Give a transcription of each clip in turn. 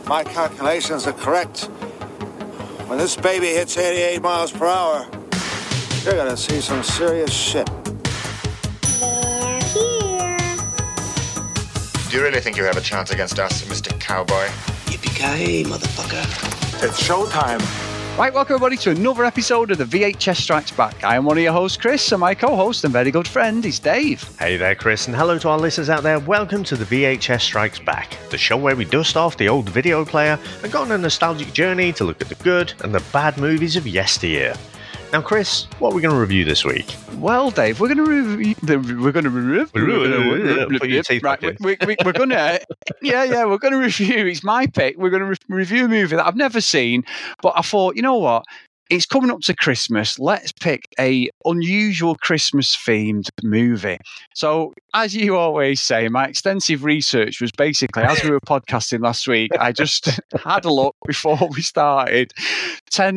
my calculations are correct, when this baby hits 88 miles per hour, you're gonna see some serious shit. They're here. Do you really think you have a chance against us, Mr. Cowboy? Yippee-ki-yay, motherfucker. It's showtime. Right, welcome everybody to another episode of the VHS Strikes Back. I am one of your hosts, Chris, and my co-host and very good friend is Dave. Hey there, Chris, and hello to our listeners out there. Welcome to the VHS Strikes Back, the show where we dust off the old video player and go on a nostalgic journey to look at the good and the bad movies of yesteryear. Now, Chris, what are we going to review this week? Well, Dave, we're going to review. We're going to review. Put your teeth back in. We're going to. We're going to review. It's my pick. We're going to review a movie that I've never seen, but I thought, you know what? It's coming up to Christmas. Let's pick a unusual Christmas-themed movie. So, as you always say, my extensive research was basically, as we were podcasting last week, I just had a look before we started. 10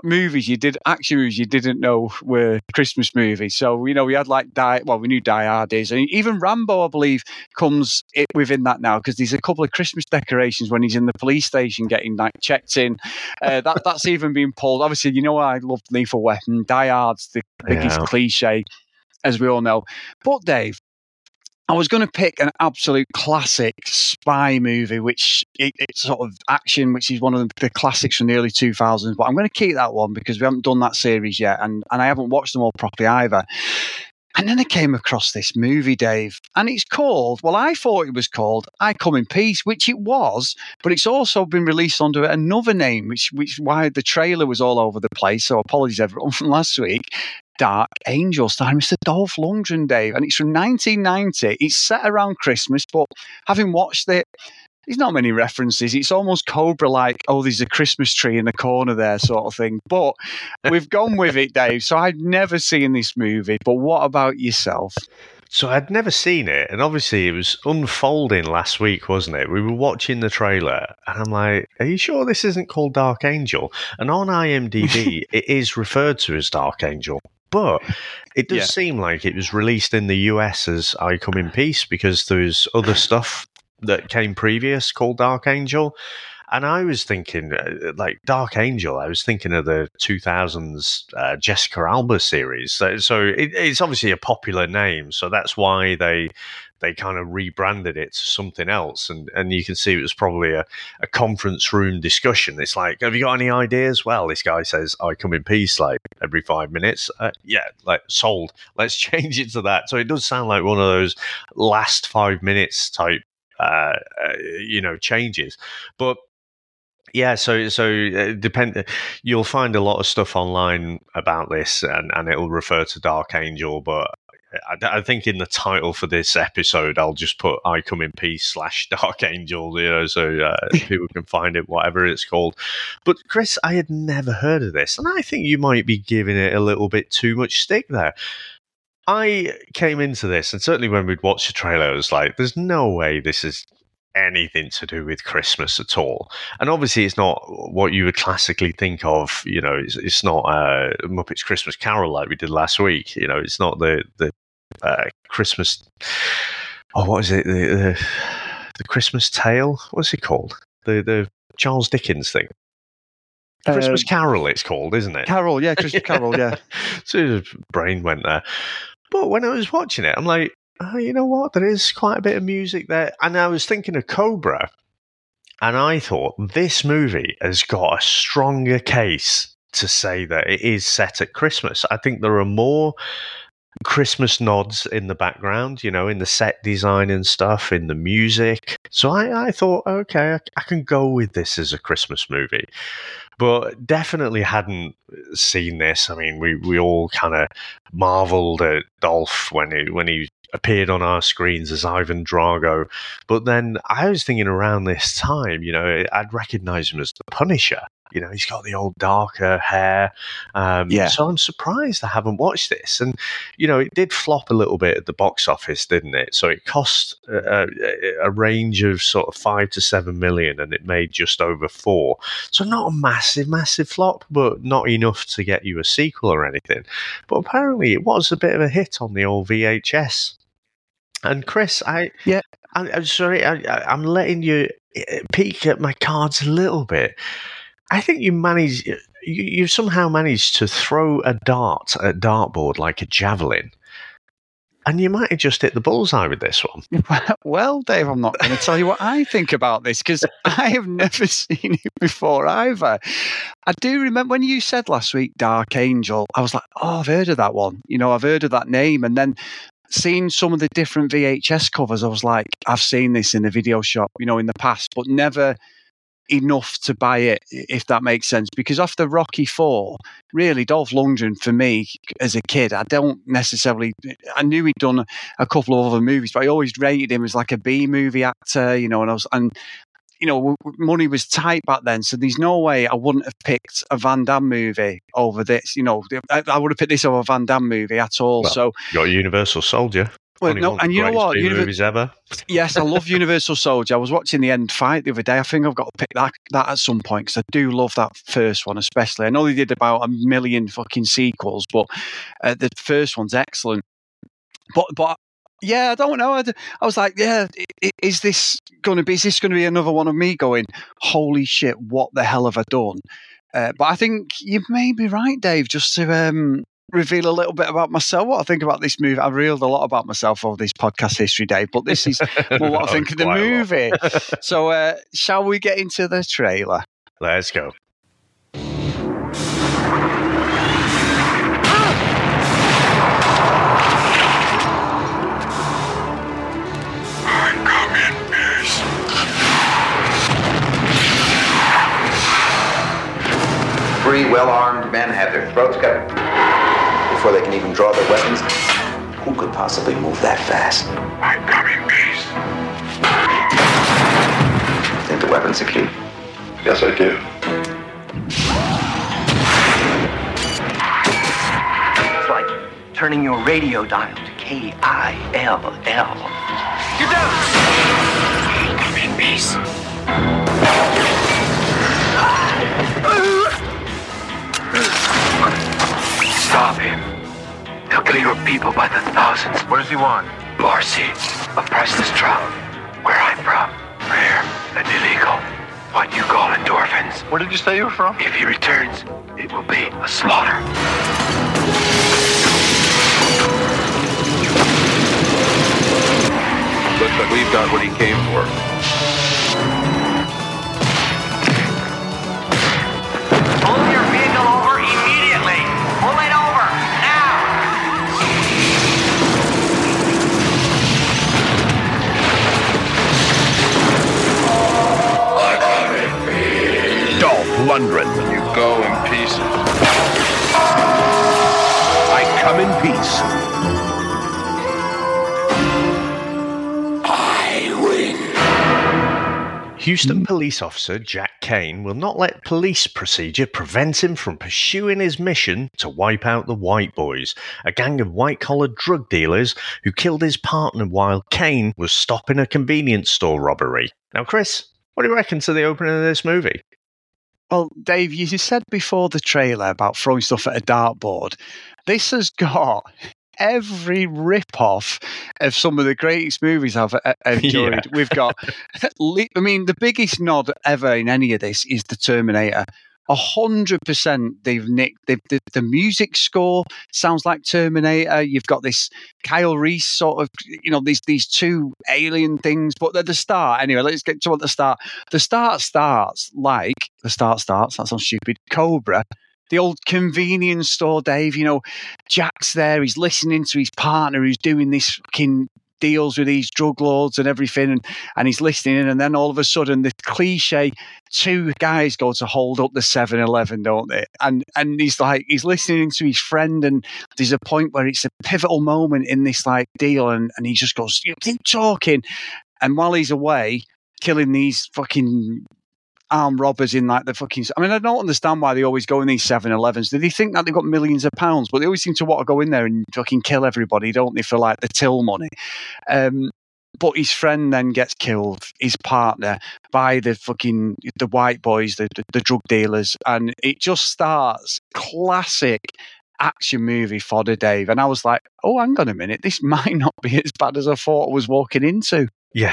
action movies you didn't know were Christmas movies. So, you know, we had like we knew Die Hard is, and even Rambo, I believe, comes within that now, because there's a couple of Christmas decorations when he's in the police station getting like checked in. That's even been pulled. Obviously, you know, I love Lethal Weapon. Die Hard's the biggest cliche, as we all know. But Dave, I was going to pick an absolute classic spy movie, which it's sort of action, which is one of the classics from the early 2000s. But I'm going to keep that one because we haven't done that series yet, and I haven't watched them all properly either. And then I came across this movie, Dave, and it's called, well, I thought it was called I Come in Peace, which it was, but it's also been released under another name, which why the trailer was all over the place. So apologies everyone from last week. Dark Angel, starring Mr. Dolph Lundgren, Dave, and it's from 1990. It's set around Christmas, but having watched it, there's not many references. It's almost Cobra-like, oh, there's a Christmas tree in the corner there sort of thing. But we've gone with it, Dave. So I'd never seen this movie, but what about yourself? So I'd never seen it, and obviously it was unfolding last week, wasn't it? We were watching the trailer, and I'm like, are you sure this isn't called Dark Angel? And on IMDb, it is referred to as Dark Angel. But it does seem like it was released in the US as I Come in Peace, because there's other stuff that came previous called Dark Angel. And I was thinking, like Dark Angel, I was thinking of the 2000s Jessica Alba series. So it's obviously a popular name. So that's why they kind of rebranded it to something else. And you can see it was probably a conference room discussion. It's like, have you got any ideas? Well, this guy says, I come in peace, like every 5 minutes. Like sold. Let's change it to that. So it does sound like one of those last 5 minutes type, changes. But yeah, so you'll find a lot of stuff online about this, and it'll refer to Dark Angel, but I think in the title for this episode, I'll just put I Come in Peace / Dark Angel, so people can find it, whatever it's called. But Chris, I had never heard of this, and I think you might be giving it a little bit too much stick there. I came into this, and certainly when we'd watched the trailer, I was like, there's no way this is anything to do with Christmas at all. And obviously it's not what you would classically think of, it's not Muppets Christmas Carol like we did last week. It's not the Christmas, what is it, the Christmas Tale, what's it called, the Charles Dickens thing, Christmas Carol it's called, isn't it? Carol, yeah, Christmas Carol, yeah. So brain went there. But when I was watching it, I'm like, oh, you know what? There is quite a bit of music there. And I was thinking of Cobra, and I thought this movie has got a stronger case to say that it is set at Christmas. I think there are more Christmas nods in the background, in the set design and stuff, in the music. So I thought, okay, I can go with this as a Christmas movie. But definitely hadn't seen this. I mean, we all kind of marveled at Dolph when he appeared on our screens as Ivan Drago. But then I was thinking around this time, I'd recognize him as the Punisher. He's got the old darker hair. So I'm surprised I haven't watched this. And, it did flop a little bit at the box office, didn't it? So it cost a range of sort of 5 to 7 million, and it made just over 4. So not a massive, massive flop, but not enough to get you a sequel or anything. But apparently it was a bit of a hit on the old VHS. And Chris, I'm sorry, I'm letting you peek at my cards a little bit. I think you somehow managed to throw a dart at dartboard like a javelin. And you might have just hit the bullseye with this one. Well, Dave, I'm not going to tell you what I think about this because I have never seen it before either. I do remember when you said last week, Dark Angel, I was like, oh, I've heard of that one. I've heard of that name. And then seeing some of the different VHS covers, I was like, I've seen this in the video shop, in the past, but never enough to buy it, if that makes sense. Because after Rocky IV, really, Dolph Lundgren, for me, as a kid, I knew he'd done a couple of other movies, but I always rated him as like a B-movie actor, money was tight back then, so there's no way I wouldn't have picked a Van Damme movie over this. I would have picked this over a Van Damme movie at all. Well, so you got Universal Soldier. Well, no, and you know what? Movies ever. Yes, I love Universal Soldier. I was watching the end fight the other day. I think I've got to pick that at some point because I do love that first one, especially. I know they did about 1 million fucking sequels, but the first one's excellent. But yeah, I don't know. I was like, yeah, is this going to be another one of me going, holy shit, what the hell have I done? But I think you may be right, Dave, just to reveal a little bit about myself, what I think about this movie. I've revealed a lot about myself over this podcast history, Dave, but this is more what I think of the movie. So shall we get into the trailer? Let's go. I'm coming, Pierce. Three well-armed men have their throats cut. Before they can even draw their weapons, who could possibly move that fast? I'm coming, Pierce. Think the weapon's the key? Yes, I do. It's like turning your radio dial to KILL. Get down! I'm coming, Pierce. Stop him. He'll kill your people by the thousands. What does he want? Marcy, a priceless drug. Where I'm from, rare and illegal. What you call endorphins. Where did you say you were from? If he returns, it will be a slaughter. Looks like we've got what he came for. Pull your vehicle over immediately. Pull it over, now. I'm coming, Pierce. Dolph Lundgren. You go in pieces. I come in peace. Houston police officer Jack Kane will not let police procedure prevent him from pursuing his mission to wipe out the White Boys, a gang of white-collar drug dealers who killed his partner while Kane was stopping a convenience store robbery. Now, Chris, what do you reckon to the opening of this movie? Well, Dave, you said before the trailer about throwing stuff at a dartboard. This has got every rip-off of some of the greatest movies I've enjoyed. Yeah. We've got, the biggest nod ever in any of this is the Terminator. 100% they've nicked the music score sounds like Terminator. You've got this Kyle Reese sort of, these two alien things, but at the start, anyway, let's get to at the start. The start starts, that sounds stupid, Cobra. The old convenience store, Dave, Jack's there, he's listening to his partner who's doing this fucking deals with these drug lords and everything, and he's listening in, and then all of a sudden the cliche two guys go to hold up the 7-Eleven, don't they? And he's listening to his friend, and there's a point where it's a pivotal moment in this deal, and he just goes, keep talking. And while he's away killing these fucking armed robbers in the fucking... I don't understand why they always go in these 7-Elevens. Do they think that they've got millions of pounds? But they always seem to want to go in there and fucking kill everybody, don't they, for the till money. But his friend then gets killed, his partner, by the White Boys, the drug dealers. And it just starts classic action movie fodder, Dave. And I was like, oh, hang on a minute, this might not be as bad as I thought I was walking into. Yeah.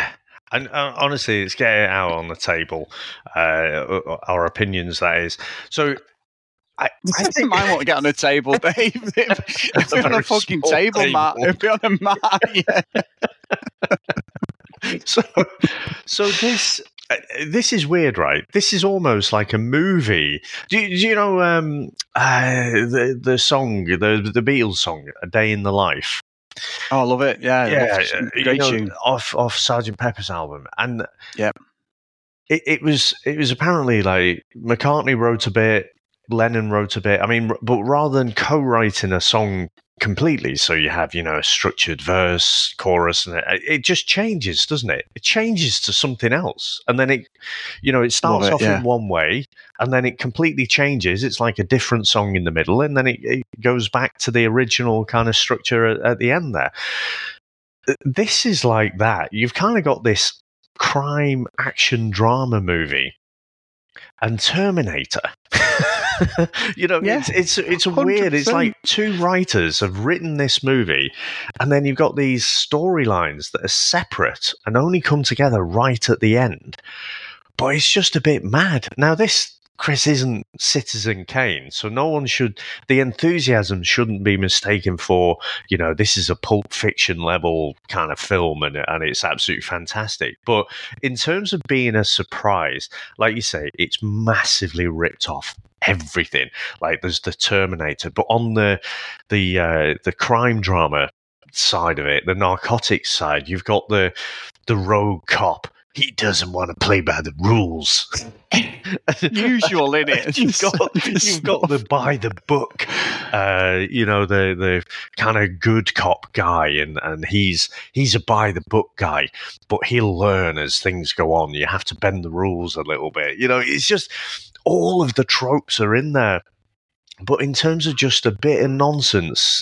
And honestly, it's getting it out on the table. Our opinions, that is. So I think mine won't get on a table, Dave. It'd be on a fucking table, Matt. It'd be on a mat. Yeah. So this is weird, right? This is almost like a movie. Do you know the song, the Beatles song, "A Day in the Life"? Oh, I love it. Yeah, great tune off Sgt. Pepper's album, and yeah, it was apparently like McCartney wrote a bit, Lennon wrote a bit. I mean, but rather than co-writing a song completely, so you have a structured verse, chorus, and it just changes, doesn't it? It changes to something else, and then it starts off in one way, and then it completely changes. It's like a different song in the middle, and then it goes back to the original kind of structure at the end there. This is like that. You've kind of got this crime action drama movie and Terminator. It's weird. It's like two writers have written this movie, and then you've got these storylines that are separate and only come together right at the end. But it's just a bit mad. Now, this, Chris, isn't Citizen Kane, so the enthusiasm shouldn't be mistaken for, this is a Pulp Fiction level kind of film, and it's absolutely fantastic. But in terms of being a surprise, like you say, it's massively ripped off everything. Like, there's the Terminator, but on the crime drama side of it, the narcotics side, you've got the rogue cop. He doesn't want to play by the rules. Usual, innit? You've got the by the book, the kind of good cop guy, and he's a by the book guy, but he'll learn as things go on. You have to bend the rules a little bit. It's just all of the tropes are in there. But in terms of just a bit of nonsense,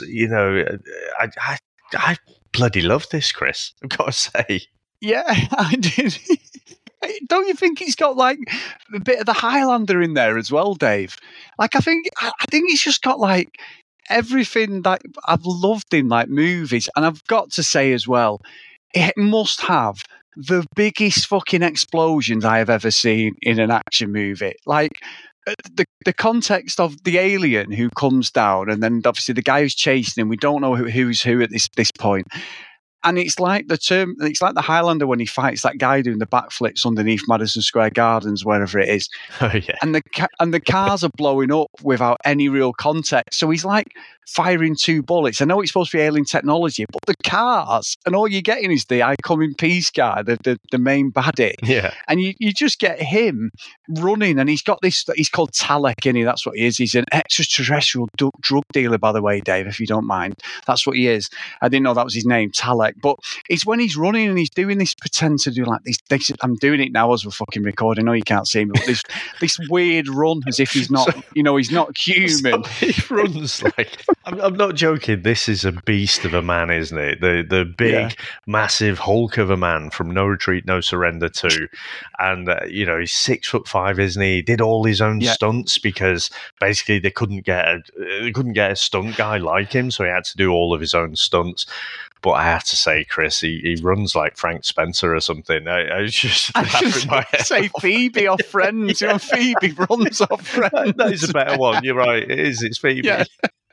I bloody love this, Chris. I've got to say. Yeah, I did. Don't you think it's got like a bit of the Highlander in there as well, Dave? Like, I think it's just got like everything that I've loved in like movies, and I've got to say as well, it must have the biggest fucking explosions I have ever seen in an action movie. Like, the context of the alien who comes down, and then obviously the guy who's chasing him, we don't know who's who at this point. And it's like the Highlander when he fights that guy doing the backflips underneath Madison Square Gardens, wherever it is. Oh, yeah. And the cars are blowing up without any real context. So he's like firing two bullets. I know it's supposed to be alien technology, but the cars, and all you're getting is the I Come in Peace guy, the main baddie. Yeah. And you just get him running, and he's got this, he's called Talek, isn't he? That's what he is. He's an extraterrestrial drug dealer, by the way, Dave, if you don't mind. That's what he is. I didn't know that was his name, Talek. But it's when he's running and he's doing this, pretend to do like this. I'm doing it now as we're fucking recording. I know you can't see me, but this weird run as if he's not, he's not human. So he runs like, I'm not joking. This is a beast of a man, isn't it? The big, massive Hulk of a man from No Retreat, No Surrender 2. And, he's 6'5", isn't he? He did all his own stunts because basically they couldn't get a stunt guy like him, so he had to do all of his own stunts. But I have to say, Chris, he runs like Frank Spencer or something. I was just say Phoebe off Friends. Yeah. Phoebe runs off Friends. That is a better one. You're right. It is. It's Phoebe. Yeah.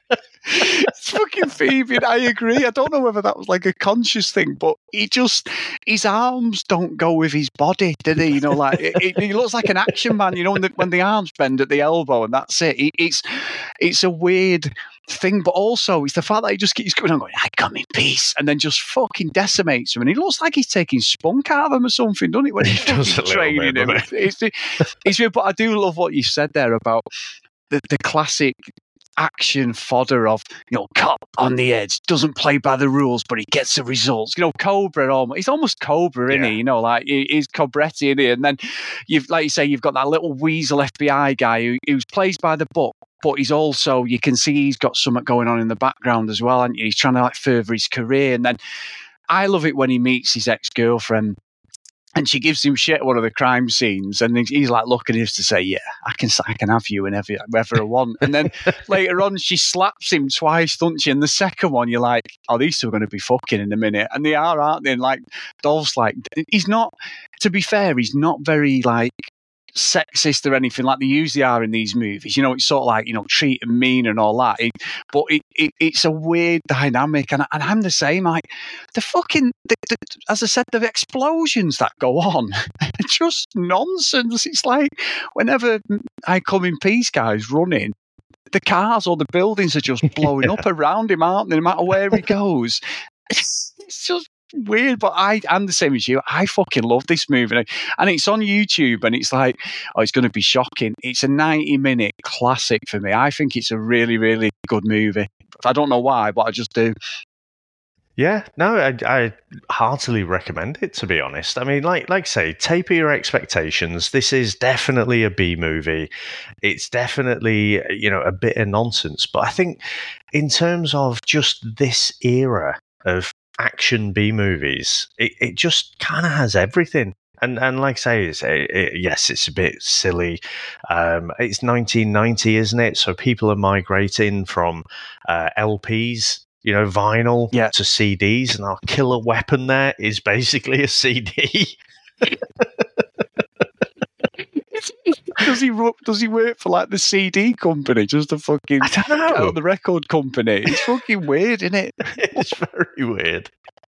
It's fucking Phoebe. I agree. I don't know whether that was like a conscious thing, but his arms don't go with his body, did he? He looks like an action man. When the arms bend at the elbow, and that's it. It's a weird thing, but also it's the fact that he just keeps going on, I come in peace, and then just fucking decimates him, and he looks like he's taking spunk out of him or something, doesn't it? When he's training him. It's weird, but I do love what you said there about the classic action fodder of cop on the edge, doesn't play by the rules, but he gets the results. Cobra, he's almost Cobra, isn't he? Like he's Cobretti, isn't he? And then you've got that little weasel FBI guy who plays by the book, but he's also, you can see he's got something going on in the background as well, and he's trying to further his career. And then I love it when he meets his ex-girlfriend, And she gives him shit at one of the crime scenes, and he's like looking at us to say, "Yeah, I can have you whenever I want." And then later on, she slaps him twice, doesn't she? And the second one, you're like, "Oh, these two are going to be fucking in a minute," and they are, aren't they? And like Dolph's like, he's not. To be fair, he's not very like sexist or anything like they usually are in these movies. You know, it's sort of like, you know, treat and mean and all that. But it's a weird dynamic, and I'm the same. Like the fucking, as I said, the explosions that go on are just nonsense. It's like whenever I Come in Peace guy's running, the cars or the buildings are just blowing up around him, aren't they? No matter where he goes, it's just weird. But I'm the same as you. I fucking love this movie, and it's on YouTube, and it's like, oh, it's going to be shocking. It's a 90-minute classic for me. I think it's a really, really good movie. I don't know why, but I just do. Yeah, no, I heartily recommend it, to be honest. I mean, like say, taper your expectations. This is definitely a B movie. It's definitely, you know, a bit of nonsense. But I think in terms of just this era of action B movies, it just kind of has everything. And like I say, yes, it's a bit silly. It's 1990, isn't it? So people are migrating from LPs, you know, vinyl to CDs, and our killer weapon there is basically a CD. Does he work for like the CD company, just a fucking, I don't know, the record company? It's fucking weird, isn't it? It's very weird.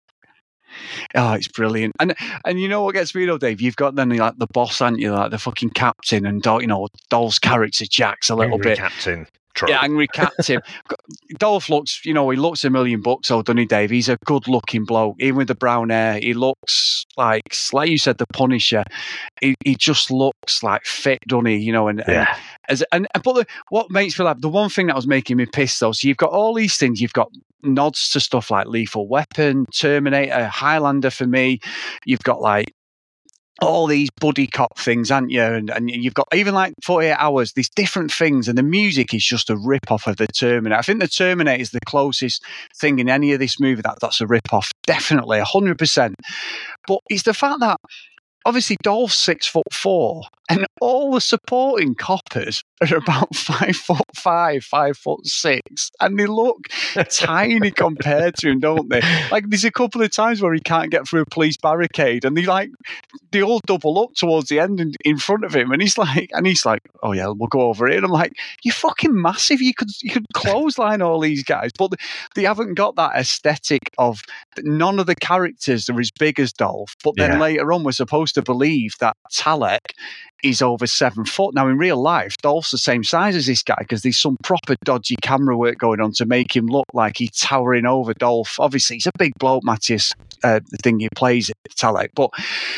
Oh, it's brilliant. And you know what gets me though, Dave? You've got then like the boss, aren't you? Like the fucking captain, and you know, Dolph's character Jack's a little Angry bit captain. Yeah, angry captain. Dolph looks, you know, he looks $1 million, doesn't he, Dave? He's a good-looking bloke, even with the brown hair. He looks like you said, the Punisher. He just looks like fit, doesn't he? You know, but what makes me laugh, the one thing that was making me pissed though, so you've got all these things. You've got nods to stuff like Lethal Weapon, Terminator, Highlander for me. You've got like all these buddy cop things, aren't you? And you've got even like 48 Hours, these different things, and the music is just a rip-off of the Terminator. I think the Terminator is the closest thing in any of this movie that's a rip-off, definitely, 100%. But it's the fact that obviously Dolph's 6'4", and all the supporting coppers are about 5'5", 5'6", and they look tiny compared to him, don't they? Like there's a couple of times where he can't get through a police barricade, and they all double up towards the end in front of him, and he's like, oh yeah, we'll go over it. And I'm like, you're fucking massive. You could clothesline all these guys, but they haven't got that aesthetic of none of the characters are as big as Dolph. But then later on, we're supposed to believe that Talek is over 7 foot. Now, in real life, Dolph's the same size as this guy because there's some proper dodgy camera work going on to make him look like he's towering over Dolph. Obviously, he's a big bloke, Matthias, the thing he plays, Talek. But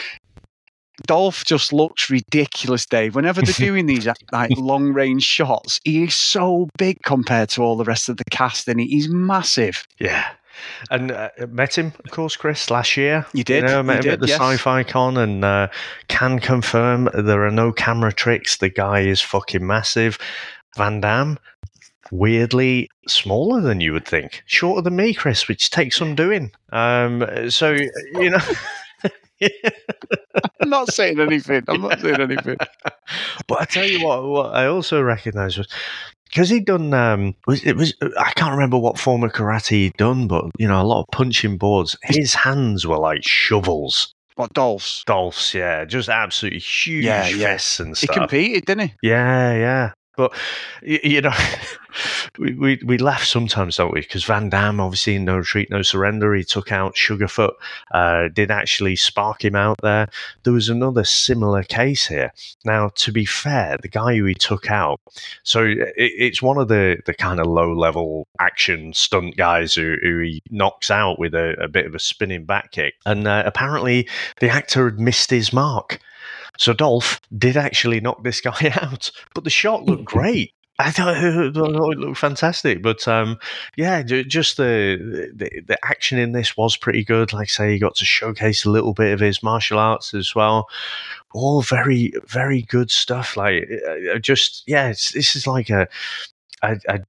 Dolph just looks ridiculous, Dave. Whenever they're doing these like long-range shots, he is so big compared to all the rest of the cast, and he's massive. Yeah. And met him, of course, Chris, last year. You did? Met him at the Sci-Fi Con, and can confirm there are no camera tricks. The guy is fucking massive. Van Damme, weirdly smaller than you would think. Shorter than me, Chris, which takes some doing. So, you know... I'm not saying anything. But I tell you what I also recognise was... Because he'd done, I can't remember what form of karate he'd done, but, you know, a lot of punching boards. His hands were like shovels. What, Dolph's? Dolph's, yeah. Just absolutely huge fists and stuff. He competed, didn't he? Yeah. But, you know, we laugh sometimes, don't we? Because Van Damme, obviously, in No Retreat, No Surrender, he took out Sugarfoot, did actually spark him out there. There was another similar case here. Now, to be fair, the guy who he took out, so it's one of the kind of low-level action stunt guys who he knocks out with a bit of a spinning back kick. And apparently, the actor had missed his mark. So Dolph did actually knock this guy out, but the shot looked great. I thought it looked fantastic. But just the action in this was pretty good. Like I say, he got to showcase a little bit of his martial arts as well. All very, very good stuff. Like this is like a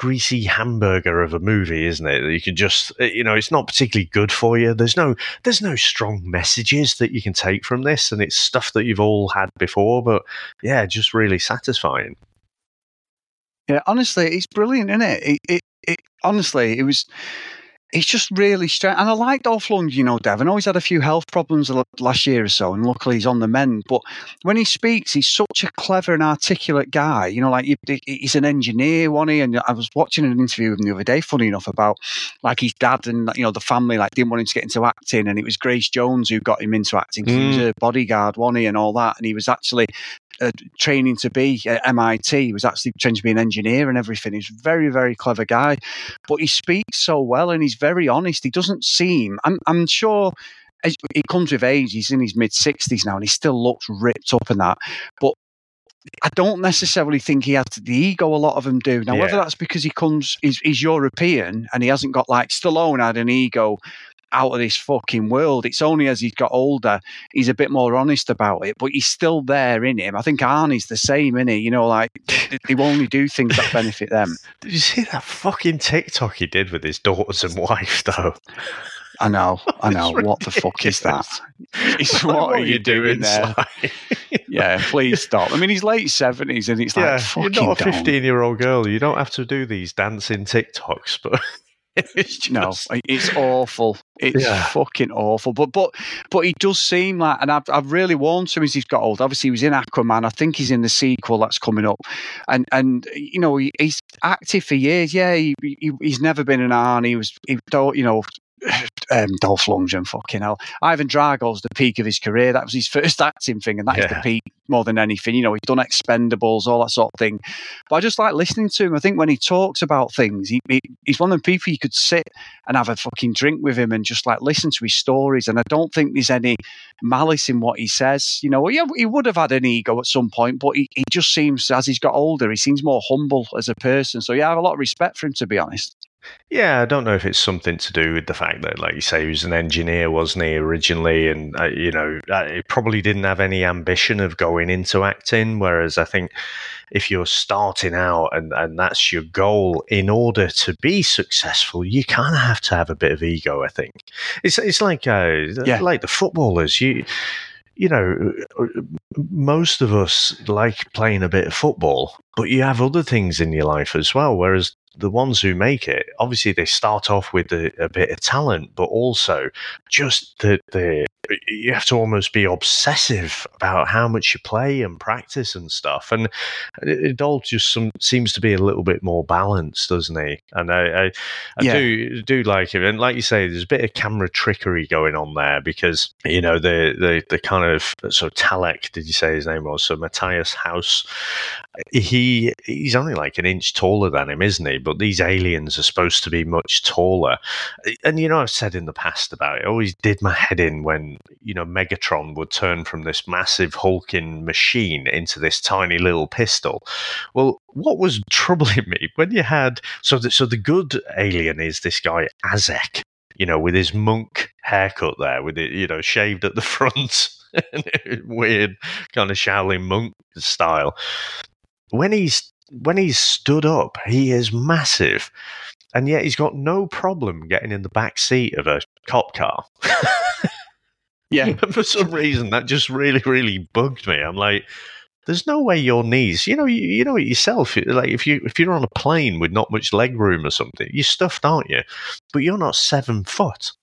greasy hamburger of a movie, isn't it? That you can just, it's not particularly good for you. There's no strong messages that you can take from this, and it's stuff that you've all had before. But yeah, just really satisfying. Yeah, honestly, it's brilliant, isn't it? Honestly, it was. It's just really strange. And I like Dolph Lundgren, Devon. Always had a few health problems last year or so, and luckily he's on the mend. But when he speaks, he's such a clever and articulate guy. He's an engineer, wasn't he? And I was watching an interview with him the other day, funny enough, about like his dad and the family didn't want him to get into acting, and it was Grace Jones who got him into acting because he was a bodyguard, wasn't he, and all that. And he was actually training to be at MIT. He was actually training to be an engineer and everything. He's a very, very clever guy, but he speaks so well and he's very honest. He doesn't seem, I'm sure it comes with age. He's in his mid-60s now and he still looks ripped up and that, but I don't necessarily think he has the ego a lot of them do. Now, whether that's because he's European and he hasn't got, like Stallone had an ego out of this fucking world. It's only as he's got older, he's a bit more honest about it, but he's still there in him. I think Arnie's the same, isn't he? They only do things that benefit them. Did you see that fucking TikTok he did with his daughters and wife, though? I know. What the fuck is that? What are you doing there? Yeah, please stop. I mean, he's late 70s and it's fucking you're not a 15-year-old girl. You don't have to do these dancing TikToks, but... No, it's awful. It's fucking awful. But he does seem like, and I've really warned him as he's got old. Obviously, he was in Aquaman. I think he's in the sequel that's coming up, and he's active for years. Yeah, he's never been an Arnie. Dolph Lundgren, fucking hell. Ivan Drago's the peak of his career. That was his first acting thing, and that is the peak more than anything. He's done Expendables, all that sort of thing. But I just like listening to him. I think when he talks about things, he's one of the people you could sit and have a fucking drink with him and just listen to his stories. And I don't think there's any malice in what he says. He would have had an ego at some point, but he just seems, as he's got older, he seems more humble as a person. So yeah, I have a lot of respect for him, to be honest. Yeah, I don't know if it's something to do with the fact that, like you say, he was an engineer, wasn't he, originally? And, he probably didn't have any ambition of going into acting. Whereas I think if you're starting out and that's your goal, in order to be successful, you kind of have to have a bit of ego, I think. It's like the footballers. Most of us like playing a bit of football, but you have other things in your life as well. Whereas the ones who make it, obviously they start off with a bit of talent, but also just you have to almost be obsessive about how much you play and practice and stuff. And it all just seems to be a little bit more balanced, doesn't he? And I do like him. And like you say, there's a bit of camera trickery going on there because, the kind of, so Talek, did you say his name was? So Matthias House, he's only like an inch taller than him, isn't he? But these aliens are supposed to be much taller. And, I've said in the past about it, always did my head in when, Megatron would turn from this massive hulking machine into this tiny little pistol. Well, what was troubling me when you had, so the good alien is this guy Azek, with his monk haircut there, with it, shaved at the front, weird kind of Shaolin monk style. When he's stood up, he is massive, and yet he's got no problem getting in the back seat of a cop car. Yeah. For some reason, that just really, really bugged me. I'm like, there's no way your knees, you know it yourself. Like if you're on a plane with not much leg room or something, you're stuffed, aren't you? But you're not 7 foot.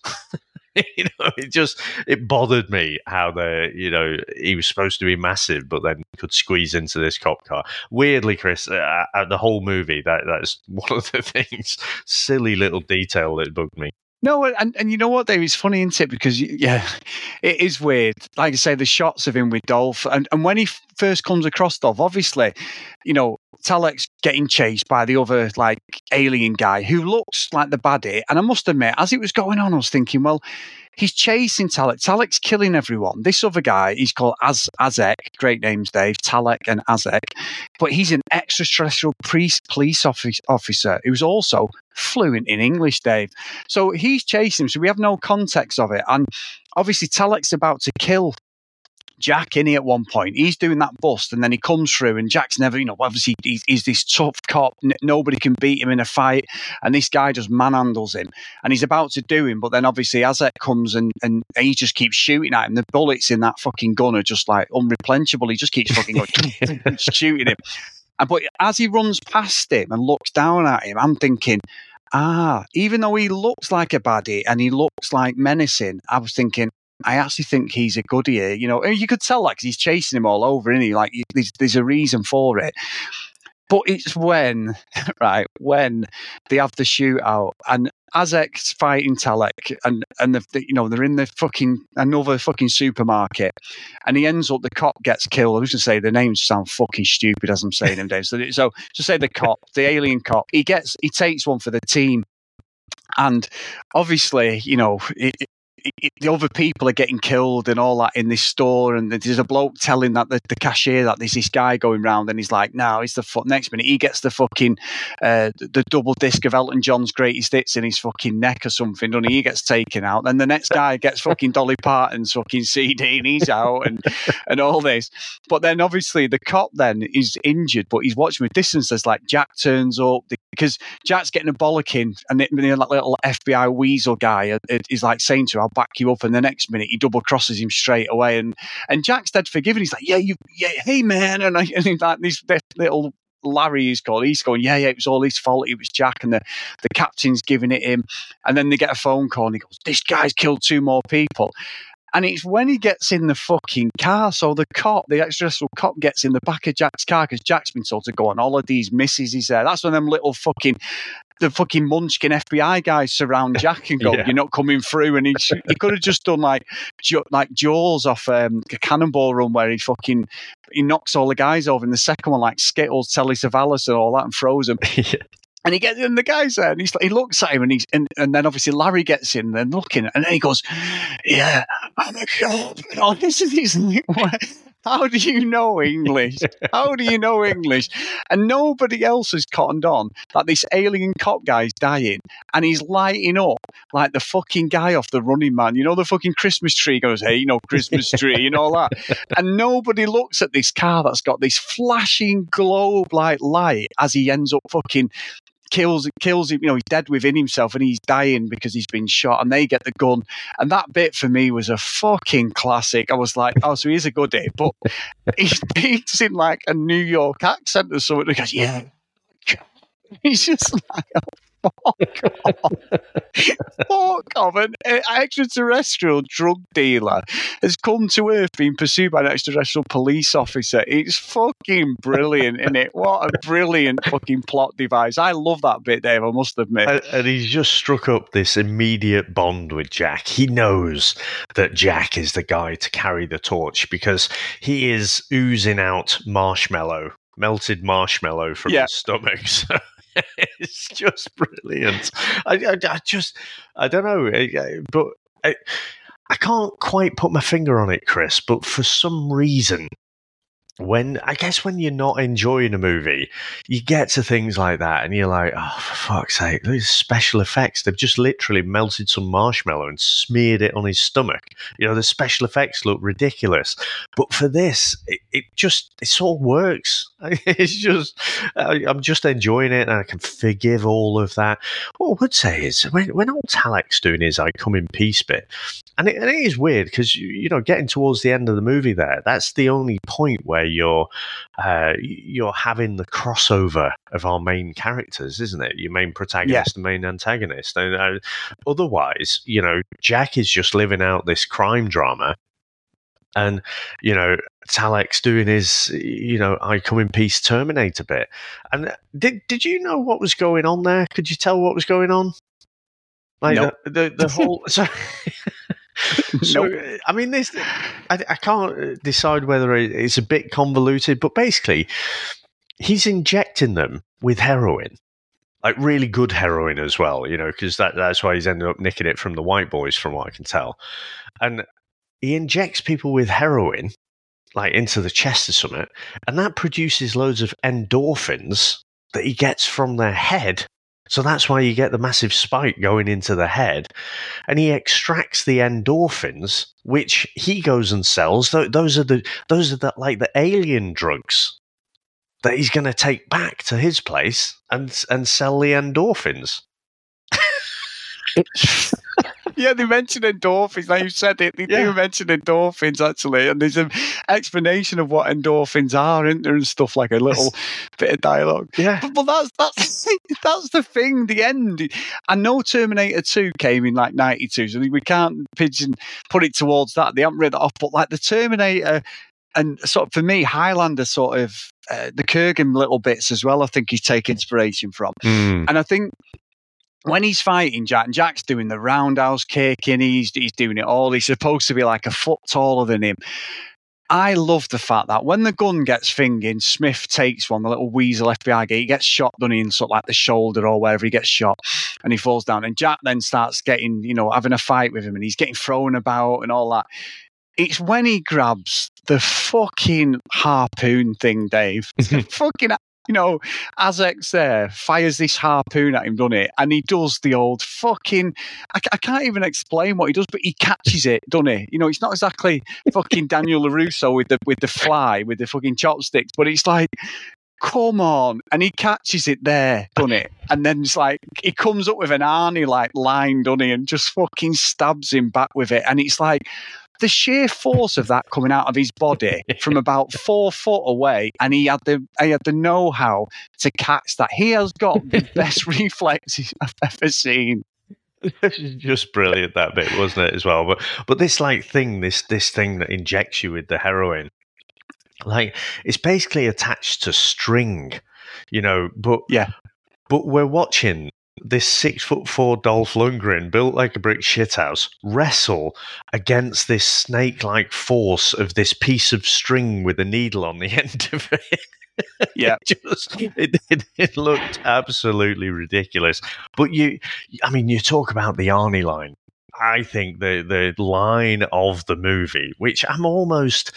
It bothered me how he was supposed to be massive, but then could squeeze into this cop car. Weirdly, Chris, the whole movie, that's one of the things, silly little detail that bugged me. No, and you know what, Dave? It's funny, isn't it? Because, it is weird. Like I say, the shots of him with Dolph, and when he first comes across Dolph, obviously, Talek's getting chased by the other, alien guy who looks like the baddie. And I must admit, as it was going on, I was thinking, well, he's chasing Talek. Talek's killing everyone. This other guy, he's called Azek. Great names, Dave. Talek and Azek. But he's an extraterrestrial police officer who's also fluent in English, Dave. So he's chasing him. So we have no context of it. And obviously, Talek's about to kill Jack in it at one point. He's doing that bust, and then he comes through, and Jack's never, obviously he's this tough cop. Nobody can beat him in a fight, and this guy just manhandles him, and he's about to do him, but then obviously Azek comes and he just keeps shooting at him. The bullets in that fucking gun are just like unreplenishable. He just keeps fucking going, shooting him. But as he runs past him and looks down at him, I'm thinking, even though he looks like a baddie and he looks like menacing, I was thinking, I actually think he's a goodie here. You could tell that because he's chasing him all over, isn't he? Like, there's a reason for it. But it's when they have the shootout and Azek's fighting Talek and they're in the another fucking supermarket, and he ends up, the cop gets killed. I was going to say the names sound fucking stupid as I'm saying them, Dave. So just say the cop, the alien cop. He takes one for the team, and obviously, the other people are getting killed and all that in this store, and there's a bloke telling that the cashier that there's this guy going round, and he's like, no, it's next minute he gets the fucking the double disc of Elton John's greatest hits in his fucking neck or something, doesn't he? He gets taken out, then the next guy gets fucking Dolly Parton's fucking CD and he's out, and all this. But then obviously the cop then is injured, but he's watching with distance as like Jack turns up, because Jack's getting a bollocking, and that little FBI weasel guy is like saying to him, I'll back you up, and the next minute he double crosses him straight away, and Jack's dead forgiving. He's like, hey man, and he's like, this little Larry he's going, yeah, it was all his fault, it was Jack, and the captain's giving it him, and then they get a phone call and he goes, this guy's killed 2 more people. And it's when he gets in the fucking car. So the extraterrestrial cop gets in the back of Jack's car because Jack's been told to go on holidays, misses he's there. That's when them little the fucking munchkin FBI guys surround Jack and go, you're not coming through. And he could have just done like Jaws off a Cannonball Run, where he knocks all the guys over in the second one, like Skittles, Telly Savalas and all that, and throws them. And he gets in, the guy's there, and he looks at him, and then obviously Larry gets in, and then looking, and then he goes, yeah, I'm a cop. Oh, this isn't how do you know English? How do you know English? And nobody else has cottoned on that this alien cop guy's dying, and he's lighting up like the fucking guy off the Running Man. The fucking Christmas tree goes, hey, Christmas tree, and all that. And nobody looks at this car that's got this flashing globe-like light as he ends up fucking kills him. He's dead within himself and he's dying because he's been shot, and they get the gun. And that bit for me was a fucking classic. I was like, oh, so he's a goodie, but he speaks in like a New York accent or something. He goes, yeah. He's just like, fuck off. An extraterrestrial drug dealer has come to Earth being pursued by an extraterrestrial police officer. It's fucking brilliant, isn't it? What a brilliant fucking plot device. I love that bit, Dave, I must admit. And he's just struck up this immediate bond with Jack. He knows that Jack is the guy to carry the torch because he is oozing out melted marshmallow from his stomach. So it's just brilliant. I don't know, but I can't quite put my finger on it, Chris, but for some reason, when you're not enjoying a movie, you get to things like that and you're like, oh, for fuck's sake, these special effects, they've just literally melted some marshmallow and smeared it on his stomach. The special effects look ridiculous. But for this, it sort of works. It's just, I'm just enjoying it and I can forgive all of that. What I would say is, when old Talek's doing his I Come in Peace bit, and it is weird because, getting towards the end of the movie there, that's the only point where you're having the crossover of our main characters, isn't it? Your main protagonist and main antagonist. And otherwise, Jack is just living out this crime drama, and Talek's doing his I Come in Peace Terminator bit. And did you know what was going on there? Could you tell what was going on? Like nope. the whole. So, I mean, I can't decide whether it's a bit convoluted, but basically, he's injecting them with heroin, like really good heroin as well, because that's why he's ended up nicking it from the white boys, from what I can tell. And he injects people with heroin, like into the chest or something, and that produces loads of endorphins that he gets from their head So that's why you get the massive spike going into the head, and he extracts the endorphins, which he goes and sells. Those are the like the alien drugs that he's going to take back to his place and sell the endorphins. Yeah, they mention endorphins. Now you said it. They do mention endorphins, actually. And there's an explanation of what endorphins are, isn't there, and stuff, like a little bit of dialogue. Yeah. But that's the thing, the end. I know Terminator 2 came in like 92, so we can't put it towards that. They haven't read that off. But like the Terminator and sort of, for me, Highlander sort of, the Kurgan little bits as well, I think he's taking inspiration from. And I think when he's fighting Jack, and Jack's doing the roundhouse kick, and he's doing it all. He's supposed to be like a foot taller than him. I love the fact that when the gun gets fingered, Smith takes one, the little weasel FBI guy, he gets shot, done in sort of like the shoulder or wherever, he gets shot, and he falls down. And Jack then starts getting, having a fight with him, and he's getting thrown about and all that. It's when he grabs the fucking harpoon thing, Dave. Fucking... Azek's there, fires this harpoon at him, doesn't it? And he does the old fucking... I can't even explain what he does, but he catches it, doesn't he? It's not exactly fucking Daniel LaRusso with the fly, with the fucking chopsticks, but it's like, come on. And he catches it there, doesn't it? And then it's like, he comes up with an Arnie like line, doesn't he? And just fucking stabs him back with it. And it's like... the sheer force of that coming out of his body from about 4 foot away, and he had the know-how to catch that. He has got the best reflexes I've ever seen. Just brilliant, that bit, wasn't it, as well? But this thing that injects you with the heroin, like, it's basically attached to string, But yeah, but we're watching this 6'4" Dolph Lundgren, built like a brick shithouse, wrestle against this snake-like force of this piece of string with a needle on the end of it. Yeah, it looked absolutely ridiculous. But you talk about the Arnie line. I think the line of the movie, which I'm almost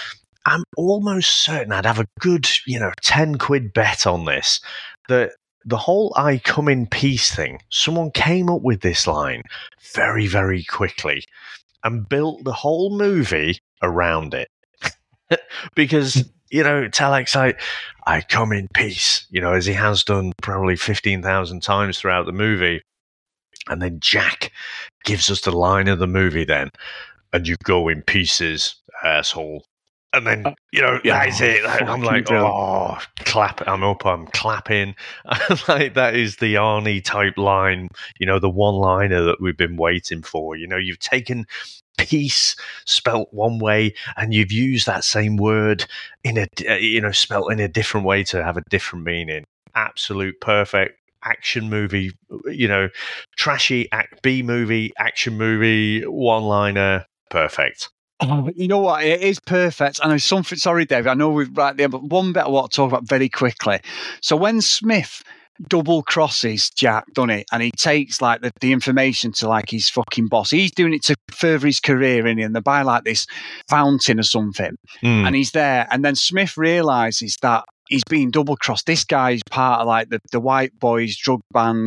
certain I'd have a good, 10 quid bet on this, that the whole "I come in peace" thing, someone came up with this line very, very quickly and built the whole movie around it. Because, Telek's like, "I come in peace," as he has done probably 15,000 times throughout the movie. And then Jack gives us the line of the movie then, "And you go in pieces, asshole." And then, that's it. I'm like, clap. I'm clapping. Like, that is the Arnie type line, the one-liner that we've been waiting for. You've taken peace spelt one way, and you've used that same word spelt in a different way to have a different meaning. Absolute perfect action movie, trashy B movie, action movie, one-liner, perfect. Oh, you know what? It is perfect. And there's something, sorry, Dave, I know we're right there, but one bit I want to talk about very quickly. So when Smith double crosses Jack, doesn't he? And he takes like the information to like his fucking boss. He's doing it to further his career, and they buy like this fountain or something. And he's there. And then Smith realizes that he's being double crossed. This guy's part of like the white boys drug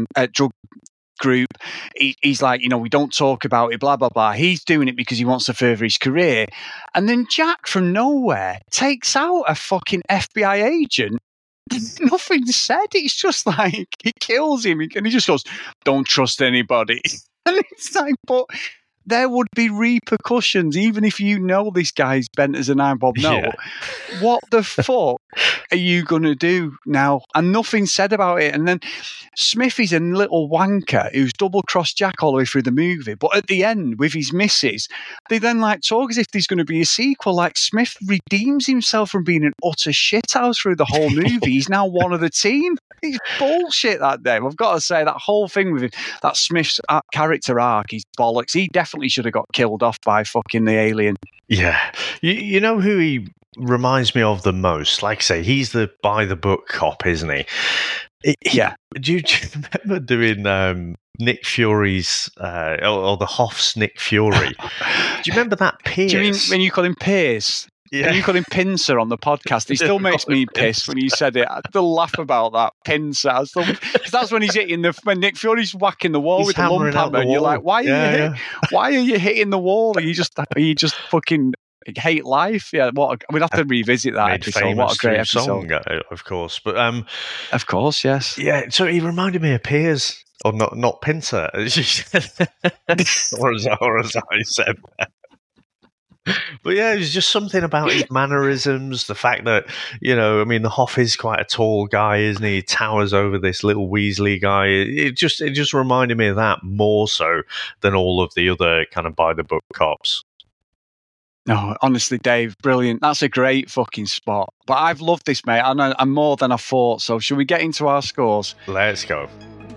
group. He's like, we don't talk about it, blah, blah, blah. He's doing it because he wants to further his career. And then Jack from nowhere takes out a fucking FBI agent. Nothing said. It's just like, he kills him and he just goes, "Don't trust anybody." And it's like, but there would be repercussions, even if this guy's bent as an iron bob. No. Yeah. What the fuck are you going to do now? And nothing said about it. And then Smith is a little wanker who's double-crossed Jack all the way through the movie. But at the end, with his missus, they then talk as if there's going to be a sequel. Like, Smith redeems himself from being an utter shithouse through the whole movie. He's now one of the team. It's bullshit, that Dave. I've got to say, that whole thing with him, that Smith's character arc, he's bollocks. He definitely should have got killed off by fucking the alien. Yeah. You know who he reminds me of the most? Like I say, he's the by-the-book cop, isn't he? Yeah. Do you remember doing Nick Fury's, or the Hoff's Nick Fury? Do you remember that Pierce? Do you mean when you call him Pierce? Yeah. And you call him Pincer on the podcast. It still makes me piss when you said it. I still laugh about that, Pincer. Because that's when he's when Nick Fury's whacking the wall with the lump hammer, and you're like, why are you hitting the wall? Are you just fucking hate life? Yeah, we'd have to revisit that episode. What a great episode, song, of course. But of course, yes. Yeah, so he reminded me of Piers. Or not Pincer, as you said. or as I said. But yeah, it was just something about his mannerisms, the fact that, the Hoff is quite a tall guy, isn't he? He towers over this little Weasley guy. It just reminded me of that more so than all of the other kind of by-the-book cops. No, honestly, Dave, brilliant. That's a great fucking spot. But I've loved this, mate. I'm more than I thought. So should we get into our scores? Let's go.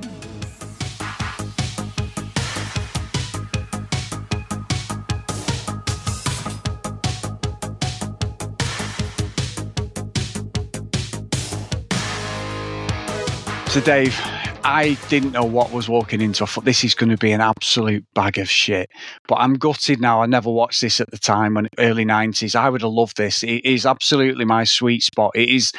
So, Dave, I didn't know what was walking into. I thought this is going to be an absolute bag of shit. But I'm gutted now. I never watched this at the time, when early 90s. I would have loved this. It is absolutely my sweet spot. It is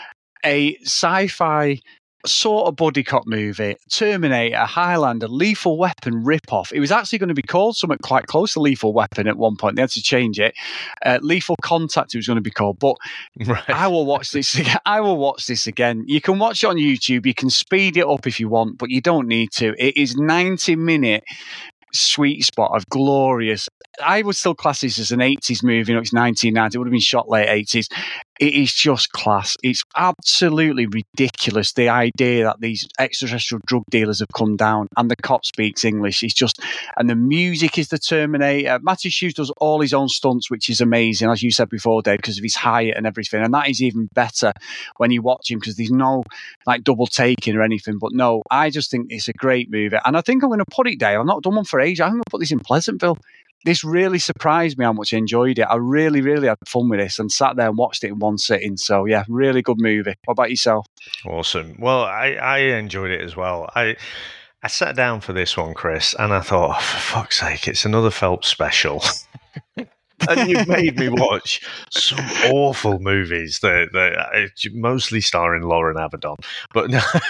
a sci-fi sort of buddy cop movie, Terminator, Highlander, Lethal Weapon ripoff. It was actually going to be called something quite close to Lethal Weapon at one point. They had to change it. Lethal Contact it was going to be called. But right. I will watch this again. You can watch it on YouTube. You can speed it up if you want, but you don't need to. It is 90-minute sweet spot of glorious. I would still class this as an 80s movie. It's 1990. It would have been shot late 80s. It is just class. It's absolutely ridiculous, the idea that these extraterrestrial drug dealers have come down and the cop speaks English. It's just, and the music is the Terminator. Matthew Hughes does all his own stunts, which is amazing, as you said before, Dave, because of his height and everything. And that is even better when you watch him, because there's no like double taking or anything. But no, I just think it's a great movie. And I think I'm going to put it, Dave. I've not done one for ages. I'm going to put this in Pleasantville. This really surprised me how much I enjoyed it. I really, really had fun with this and sat there and watched it in one sitting. So, yeah, really good movie. What about yourself? Awesome. Well, I enjoyed it as well. I sat down for this one, Chris, and I thought, for fuck's sake, it's another Phelps special. And you've made me watch some awful movies that mostly starring Lauren Avedon. But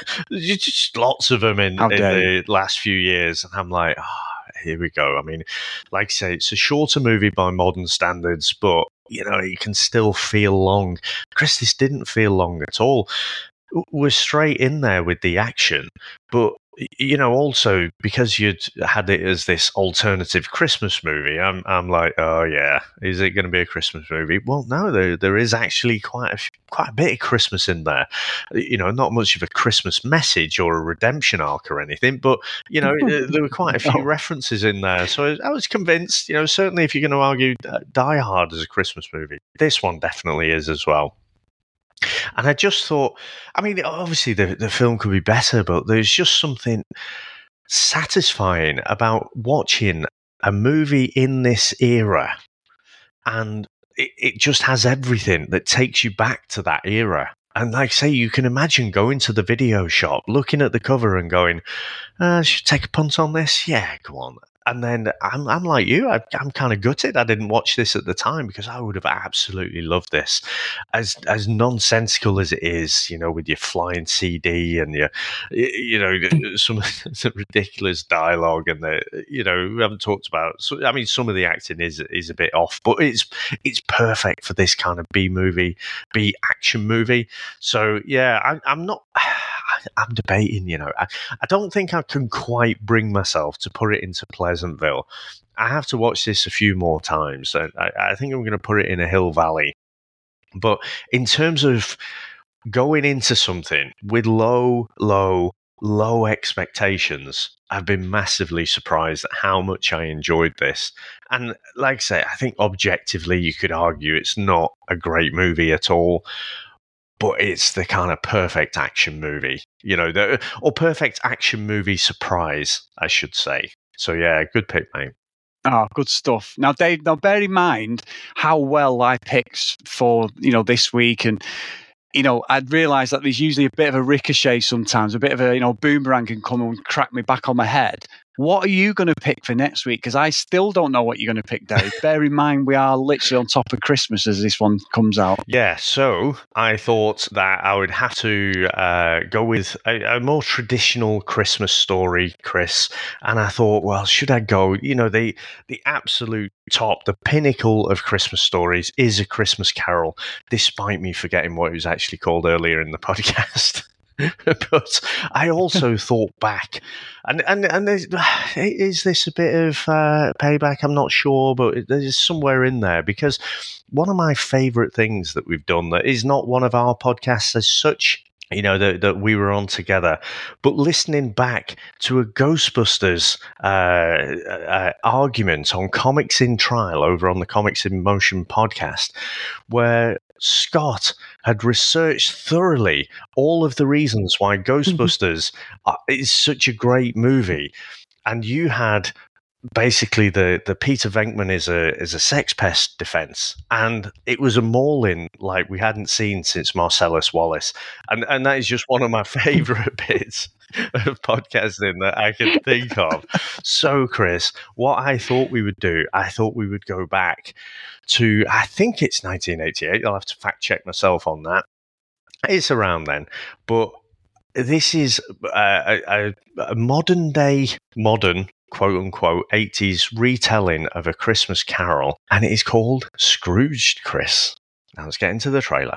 just lots of them in the last few years. And I'm like, here we go. I mean, like I say, it's a shorter movie by modern standards, but, it can still feel long. Chris, this didn't feel long at all. We're straight in there with the action, but, also because you'd had it as this alternative Christmas movie, I'm like, oh yeah, is it going to be a Christmas movie? Well, no, there is actually quite a bit of Christmas in there. Not much of a Christmas message or a redemption arc or anything, but there were quite a few references in there. So I was convinced. Certainly if you're going to argue Die Hard as a Christmas movie, this one definitely is as well. And I just thought, obviously the film could be better, but there's just something satisfying about watching a movie in this era. And it just has everything that takes you back to that era. And like I say, you can imagine going to the video shop, looking at the cover and going, should I take a punt on this? Yeah, go on. And then I'm like you, I'm kind of gutted I didn't watch this at the time, because I would have absolutely loved this. As nonsensical as it is, with your flying CD and your, some ridiculous dialogue, and we haven't talked about. So, some of the acting is a bit off, but it's perfect for this kind of B action movie. So yeah, I'm not. I'm debating, I don't think I can quite bring myself to put it into Pleasantville. I have to watch this a few more times. I think I'm going to put it in a Hill Valley. But in terms of going into something with low expectations, I've been massively surprised at how much I enjoyed this. And like I say, I think objectively you could argue it's not a great movie at all. But it's the kind of perfect action movie, or perfect action movie surprise, I should say. So, yeah, good pick, mate. Oh, good stuff. Now, Dave, bear in mind how well I picked for, this week. And, I'd realised that there's usually a bit of a ricochet sometimes, a bit of a, boomerang can come and crack me back on my head. What are you going to pick for next week? Because I still don't know what you're going to pick, Dave. Bear in mind, we are literally on top of Christmas as this one comes out. Yeah, so I thought that I would have to go with a more traditional Christmas story, Chris. And I thought, well, should I go? You know, the absolute top, the pinnacle of Christmas stories is A Christmas Carol, despite me forgetting what it was actually called earlier in the podcast. But I also thought back, and is this a bit of payback? I'm not sure, but there's somewhere in there, because one of my favourite things that we've done that is not one of our podcasts as such, you know, that we were on together, but listening back to a Ghostbusters argument on Comics in Trial over on the Comics in Motion podcast, where Scott had researched thoroughly all of the reasons why Ghostbusters is such a great movie, and you had basically the Peter Venkman is a sex pest defense, and it was a mauling like we hadn't seen since Marcellus Wallace, and that is just one of my favorite bits of podcasting that I can think of. So, Chris, what I thought we would do, I thought we would go back to, I think it's 1988. I'll have to fact check myself on that. It's around then, but this is a modern quote unquote 80s retelling of A Christmas Carol, and it is called Scrooged, Chris. Now let's get into the trailer.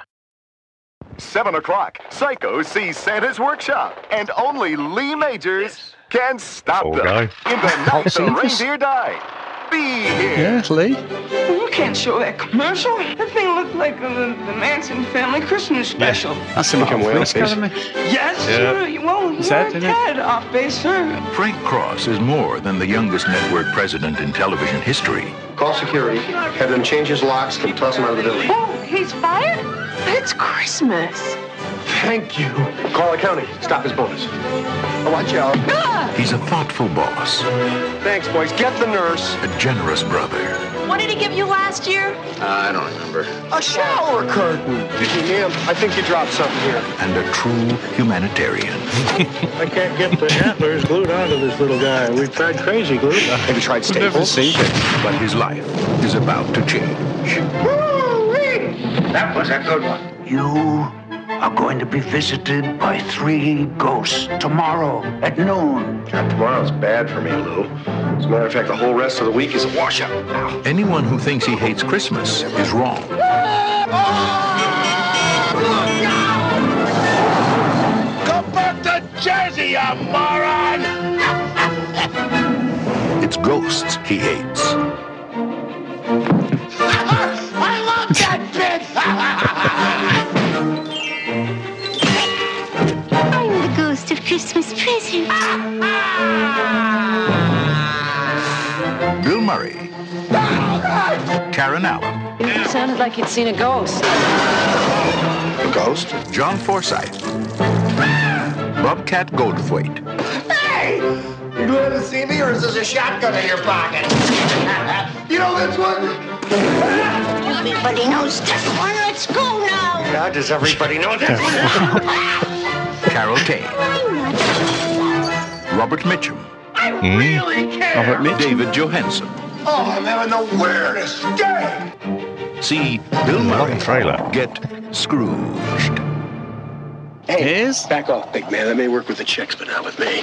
7 o'clock, Psycho sees Santa's workshop, and only Lee Majors can stop them. In the night the reindeer died. Be here. Yeah, Lee. You can't show that commercial. That thing looked like the Manson family Christmas special. That's the Chris Academy. Yes, sir. Well, you're a tad off base, sir. Frank Cross is more than the youngest network president in television history. Call security. Have them change his locks and toss him out of the building. Oh, he's fired? It's Christmas. Thank you. Call accounting. Stop his bonus. Watch out. He's a thoughtful boss. Thanks, boys. Get the nurse. A generous brother. What did he give you last year? I don't remember. A shower curtain. Ma'am, I think you dropped something here. And a true humanitarian. I can't get the antlers glued onto this little guy. We've tried crazy glue. Have you tried Staples? But his life is about to change. Woo-wee! That was a good one. You are going to be visited by 3 ghosts tomorrow at noon. Tomorrow's bad for me, Lou. As a matter of fact, the whole rest of the week is a washout. Anyone who thinks he hates Christmas is wrong. Come back to Jersey, you moron! It's ghosts he hates. I love that bit! I'm the ghost of Christmas present. Bill Murray. Karen Allen. It sounded like you'd seen a ghost. A ghost? John Forsythe. Bobcat Goldthwait. Hey! You glad to see me, or is this a shotgun in your pocket? You know this one? Everybody knows this one. Let's go now. Now, does everybody know this one? Carol Kane. Robert Mitchum. I really care. David Johansen. Oh, I'm having the weirdest day. See Bill Murray get Scrooged. Hey, back off, big man. That may work with the chicks, but not with me.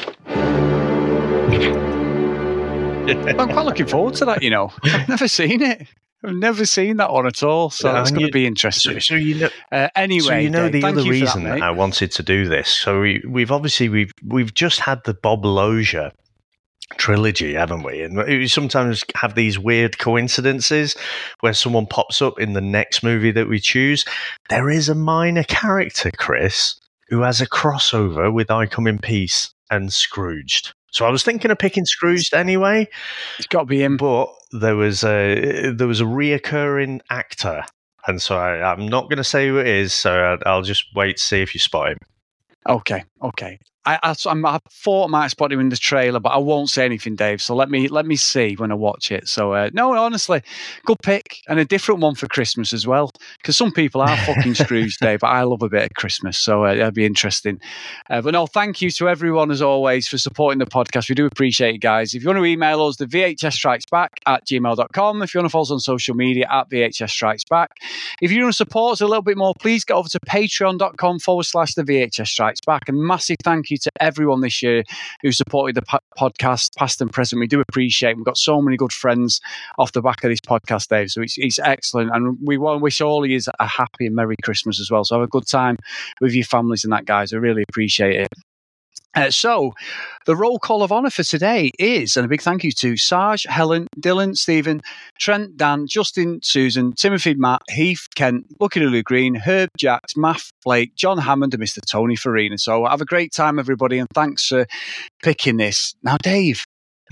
I'm quite looking forward to that, you know. I've never seen it. I've never seen that one at all, so it's going to be interesting. So you know, anyway, so you know Dave, the other reason that, I wanted to do this. So we've just had the Bob Lozier trilogy, haven't we? And we sometimes have these weird coincidences where someone pops up in the next movie that we choose. There is a minor character, Chris, who has a crossover with I Come in Peace and Scrooged. So I was thinking of picking Scrooged anyway. It's got to be him. But there was a reoccurring actor, and so I'm not going to say who it is. So I'll just wait to see if you spot him. Okay. I thought I might spot him in the trailer, but I won't say anything, Dave. So let me see when I watch it. So no, honestly, good pick and a different one for Christmas as well. Because some people are fucking Scrooge, Dave, but I love a bit of Christmas, so that'll be interesting. But no, thank you to everyone as always for supporting the podcast. We do appreciate it, guys. If you want to email us, the VHSstrikesback@gmail.com. If you want to follow us on social media @VHSstrikesback. If you want to support us a little bit more, please get over to patreon.com/the VHS Strikes Back. And massive thank you to everyone this year who supported the podcast, past and present. We do appreciate it. We've got so many good friends off the back of this podcast, Dave. So it's excellent. And we want to wish all of you a happy and Merry Christmas as well. So have a good time with your families and that, guys. I really appreciate it. So, the roll call of honour for today is, and a big thank you to Sarge, Helen, Dylan, Stephen, Trent, Dan, Justin, Susan, Timothy, Matt, Heath, Kent, Lucky Lulu Green, Herb, Jacks, Math, Blake, John Hammond, and Mr. Tony Farina. So, have a great time, everybody, and thanks for picking this. Now, Dave.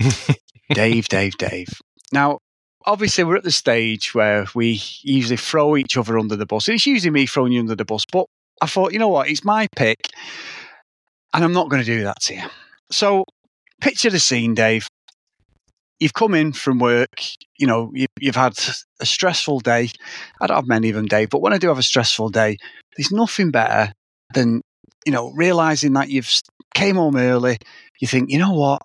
Dave. Now, obviously, we're at the stage where we usually throw each other under the bus. It's usually me throwing you under the bus, but I thought, you know what, it's my pick. And I'm not going to do that to you. So, picture the scene, Dave. You've come in from work. You know, you've had a stressful day. I don't have many of them, Dave, but when I do have a stressful day, there's nothing better than, you know, realising that you've came home early. You think, you know what?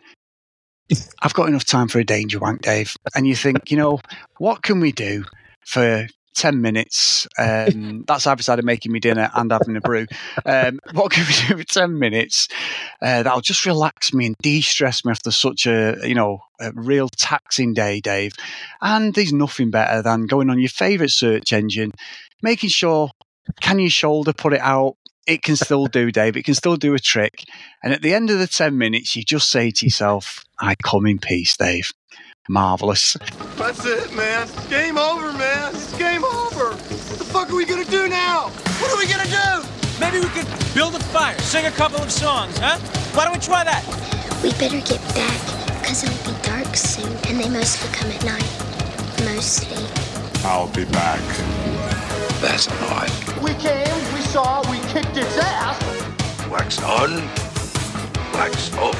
I've got enough time for a danger wank, Dave. And you think, you know, what can we do for 10 minutes? That's either side of making me dinner and having a brew. What can we do for 10 minutes that'll just relax me and de-stress me after such a real taxing day, Dave? And there's nothing better than going on your favourite search engine, making sure, can your shoulder put it out? It can still do, Dave. It can still do a trick. And at the end of the 10 minutes, you just say to yourself, I come in peace, Dave. Marvellous. That's it, man. Game over, man. It's game over. What the fuck are we gonna do now? What are we gonna do? Maybe we could build a fire, sing a couple of songs, huh? Why don't we try that? We better get back, because it'll be dark soon, and they mostly come at night. Mostly. I'll be back. That's odd. We came, we saw, we kicked its ass. Wax on, wax off.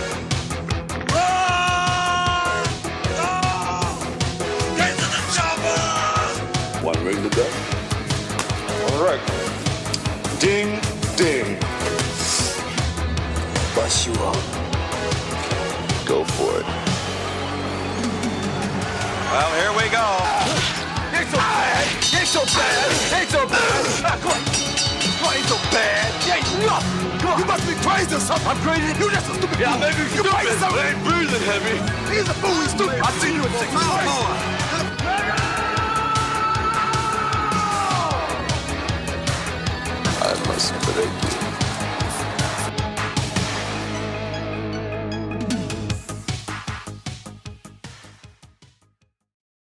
One ring to go. All right. Ding, ding. Bust you up. Go for it. Well, here we go. Ain't so bad. Ain't so bad. Ain't so bad. Come on. Ain't so bad. Ain't nothing. Come on. You must be crazy or something. I'm crazy. You just a stupid fool. Maybe you stupid. I ain't breathing heavy. He's a fool. He's stupid. I seen you at 6 months. I must break you.